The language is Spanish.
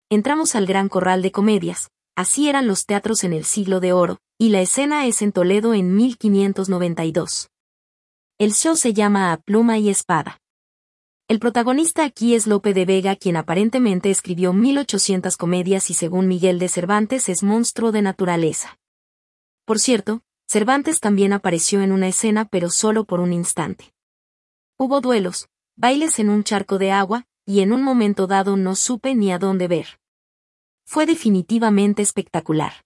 Entramos al Gran Corral de Comedias, así eran los teatros en el Siglo de Oro, y la escena es en Toledo en 1592. El show se llama A Pluma y Espada. El protagonista aquí es Lope de Vega, quien aparentemente escribió 1800 comedias y según Miguel de Cervantes es monstruo de naturaleza. Por cierto, Cervantes también apareció en una escena pero solo por un instante. Hubo duelos, bailes en un charco de agua, y en un momento dado no supe ni a dónde ver. Fue definitivamente espectacular.